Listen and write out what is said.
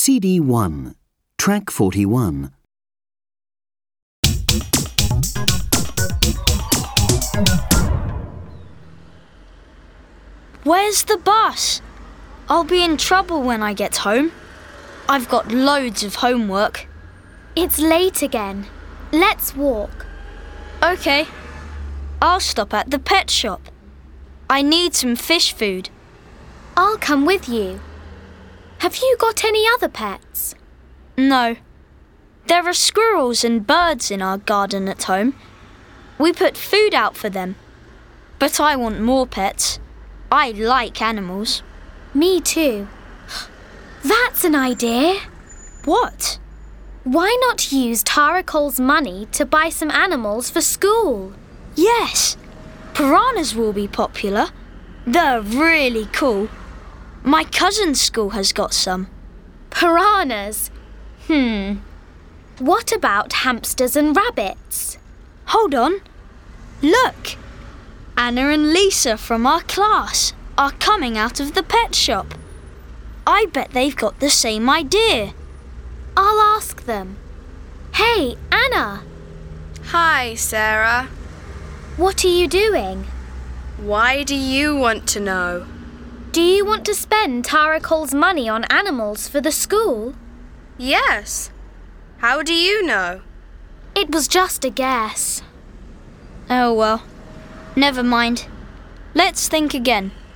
CD 1, Track 41. Where's the bus? I'll be in trouble when I get home. I've got loads of homework. It's late again. Let's walk. OK. I'll stop at the pet shop. I need some fish food. I'll come with you. Have you got any other pets? No. There are squirrels and birds in our garden at home. We put food out for them. But I want more pets. I like animals. Me too. That's an idea. What? Why not use Tara Cole's money to buy some animals for school? Yes. Piranhas will be popular. They're really cool. My cousin's school has got some. Piranhas? What about hamsters and rabbits? Hold on. Look. Anna and Lisa from our class are coming out of the pet shop. I bet they've got the same idea. I'll ask them. Hey, Anna. Hi, Sarah. What are you doing? Why do you want to know? Do you want to spend Tara Cole's money on animals for the school? Yes. How do you know? It was just a guess. Oh well. Never mind. Let's think again.